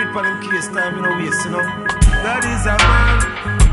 on them case time, you know, waste, you know. God is a man.